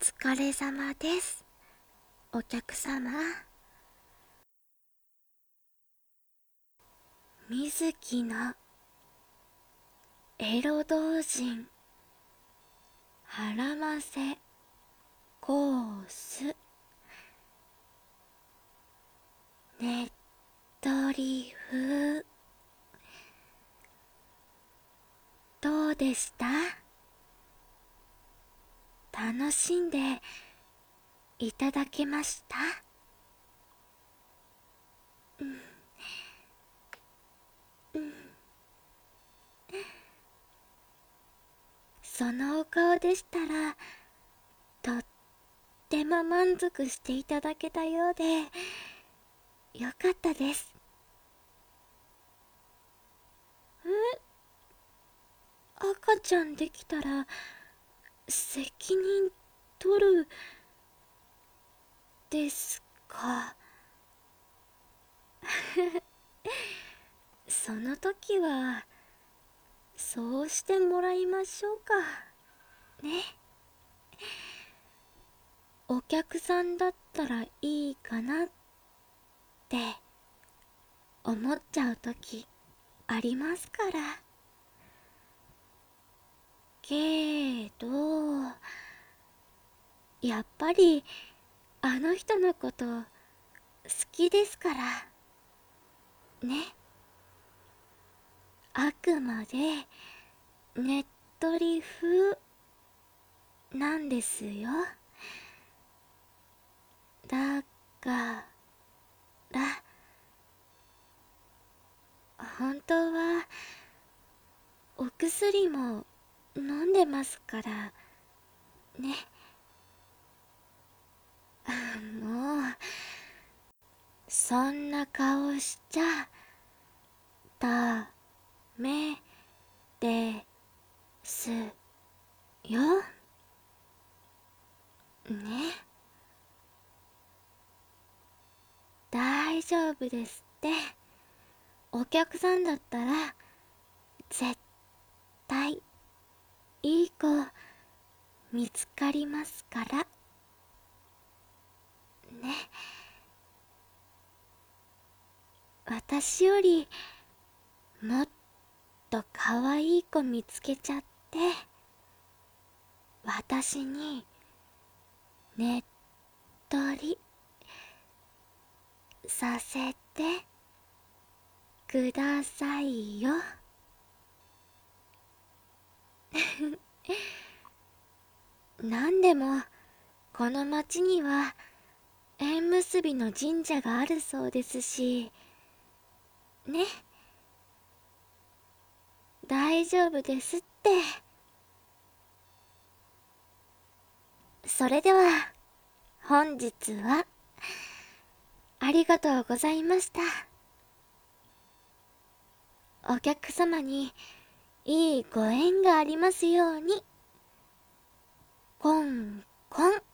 疲れ様です。お客様。水木のエロ同人腹ませコースねっとり風。どうでした？楽しんでいただけました？そのお顔でしたら、とっても満足していただけたようで、よかったです。赤ちゃんできたら、責任取る、ですか。その時は、そうしてもらいましょうか。ね。お客さんだったらいいかなって思っちゃう時ありますから。けど、やっぱりあの人のこと好きですから。ね。あくまでねっとり風なんですよ。だから本当はお薬も飲んでますからね。もうそんな顔しちゃダメですよね。大丈夫ですって。お客さんだったら絶対いい子見つかりますからね。私よりもっと可愛い子見つけちゃって、私にねっとりさせてくださいよ。なんでもこの町には縁結びの神社があるそうですしね。大丈夫ですって。それでは本日はありがとうございました。お客様にいいご縁がありますように。コンコン。